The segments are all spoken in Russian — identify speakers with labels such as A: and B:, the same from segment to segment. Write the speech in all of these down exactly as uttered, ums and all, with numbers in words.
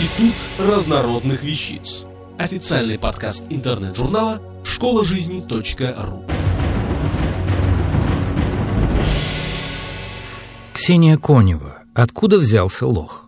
A: Институт разнородных вещиц. Официальный подкаст интернет-журнала школа жизни точка ру.
B: Ксения Конева. Откуда взялся лох?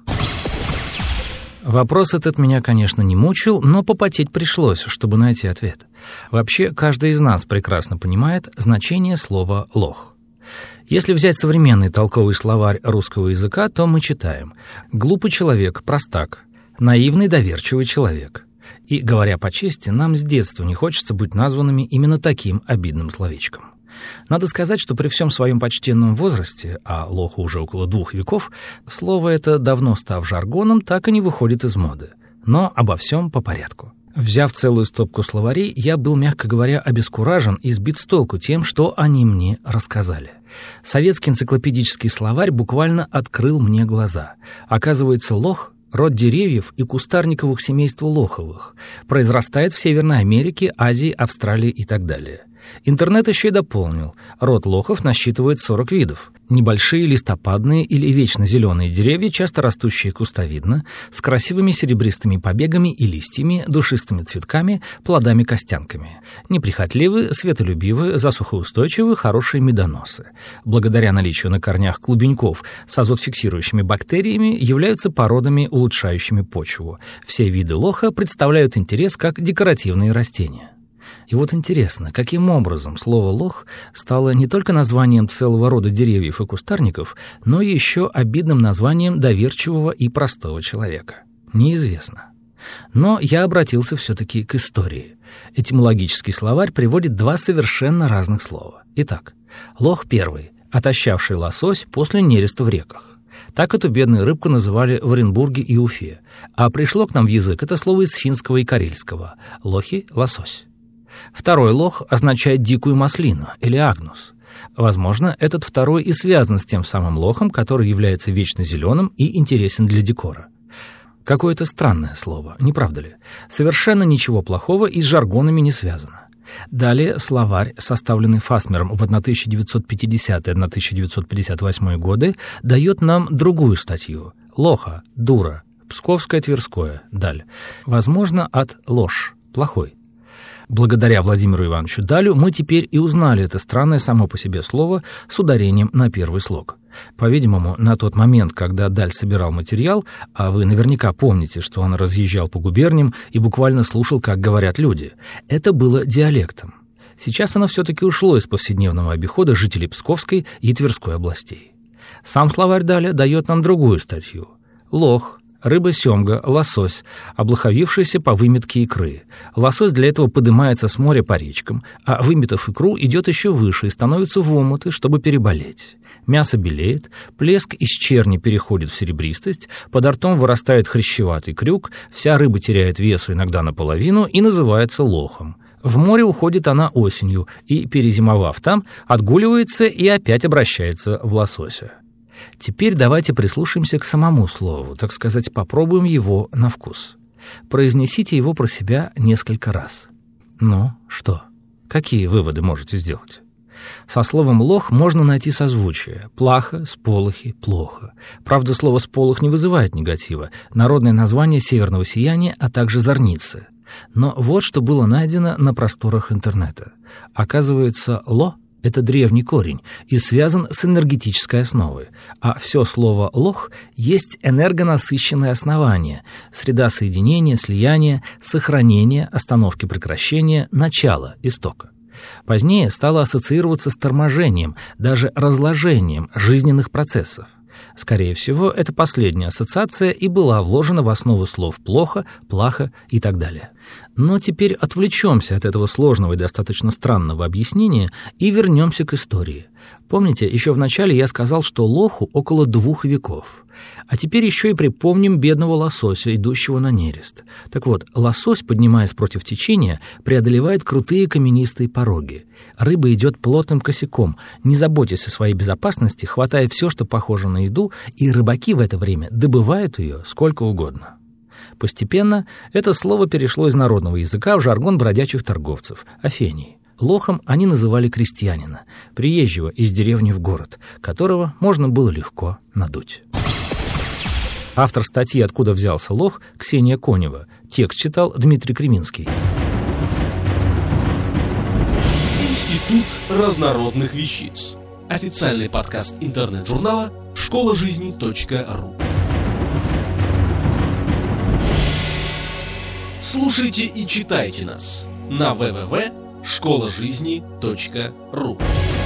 B: Вопрос этот меня, конечно, не мучил, но попотеть пришлось, чтобы найти ответ. Вообще, каждый из нас прекрасно понимает значение слова «лох». Если взять современный толковый словарь русского языка, то мы читаем: «глупый человек, простак», «наивный, доверчивый человек». И, говоря по чести, нам с детства не хочется быть названными именно таким обидным словечком. Надо сказать, что при всем своем почтенном возрасте, а лоху уже около двух веков, слово это, давно став жаргоном, так и не выходит из моды. Но обо всем по порядку. Взяв целую стопку словарей, я был, мягко говоря, обескуражен и сбит с толку тем, что они мне рассказали. Советский энциклопедический словарь буквально открыл мне глаза. Оказывается, лох — род деревьев и кустарниковых семейств лоховых. Произрастает в Северной Америке, Азии, Австралии и так далее. Интернет еще и дополнил. Род лохов насчитывает сорок видов. Небольшие листопадные или вечно зеленые деревья, часто растущие кустовидно, с красивыми серебристыми побегами и листьями, душистыми цветками, плодами-костянками. Неприхотливы, светолюбивы, засухоустойчивы, хорошие медоносы. Благодаря наличию на корнях клубеньков с азотфиксирующими бактериями являются породами, улучшающими почву. Все виды лоха представляют интерес как декоративные растения. И вот интересно, каким образом слово «лох» стало не только названием целого рода деревьев и кустарников, но и еще обидным названием доверчивого и простого человека. Неизвестно. Но я обратился все-таки к истории. Этимологический словарь приводит два совершенно разных слова. Итак, лох первый — отощавший лосось после нереста в реках. Так эту бедную рыбку называли в Оренбурге и Уфе. А пришло к нам в язык это слово из финского и карельского — лохи — лосось. Второй лох означает дикую маслину или агнус. Возможно, этот второй и связан с тем самым лохом, который является вечно зеленым и интересен для декора. Какое-то странное слово, не правда ли? Совершенно ничего плохого и с жаргонами не связано. Далее словарь, составленный Фасмером в тысяча девятьсот пятидесятый — тысяча девятьсот пятьдесят восьмой годы, дает нам другую статью. Лоха, дура, Псковское, Тверское, даль. Возможно, от ложь, плохой. Благодаря Владимиру Ивановичу Далю мы теперь и узнали это странное само по себе слово с ударением на первый слог. По-видимому, на тот момент, когда Даль собирал материал, а вы наверняка помните, что он разъезжал по губерниям и буквально слушал, как говорят люди, это было диалектом. Сейчас оно все-таки ушло из повседневного обихода жителей Псковской и Тверской областей. Сам словарь Даля дает нам другую статью. Лох. Рыба-семга, лосось, облоховившийся по выметке икры. Лосось для этого поднимается с моря по речкам, а выметав икру, идет еще выше и становится в омуты, чтобы переболеть. Мясо белеет, плеск из черни переходит в серебристость, под ртом вырастает хрящеватый крюк, вся рыба теряет весу иногда наполовину и называется лохом. В море уходит она осенью и, перезимовав там, отгуливается и опять обращается в лосося. Теперь давайте прислушаемся к самому слову, так сказать, попробуем его на вкус. Произнесите его про себя несколько раз. Ну, что? Какие выводы можете сделать? Со словом «лох» можно найти созвучие. Плахо, сполохи, плохо. Правда, слово «сполох» не вызывает негатива. Народное название северного сияния, а также зорницы. Но вот что было найдено на просторах интернета. Оказывается, «ло» — это древний корень и связан с энергетической основой, а все слово «лох» есть энергонасыщенное основание, среда соединения, слияния, сохранения, остановки прекращения, начала, истока. Позднее стало ассоциироваться с торможением, даже разложением жизненных процессов. Скорее всего, эта последняя ассоциация и была вложена в основу слов «плохо», «плохо» и так далее. Но теперь отвлечемся от этого сложного и достаточно странного объяснения и вернемся к истории. Помните, еще в начале я сказал, что лоху около двух веков. А теперь еще и припомним бедного лосося, идущего на нерест. Так вот, лосось, поднимаясь против течения, преодолевает крутые каменистые пороги. Рыба идет плотным косяком, не заботясь о своей безопасности, хватая все, что похоже на еду, и рыбаки в это время добывают ее сколько угодно. Постепенно это слово перешло из народного языка в жаргон бродячих торговцев – афений. Лохом они называли крестьянина, приезжего из деревни в город, которого можно было легко надуть. Автор статьи «Откуда взялся лох» Ксения Конева. Текст читал Дмитрий Креминский.
A: Институт разнородных вещиц. Официальный подкаст интернет-журнала школа жизни точка ру. Слушайте и читайте нас на дабл ю дабл ю дабл ю точка школа жизни точка ру.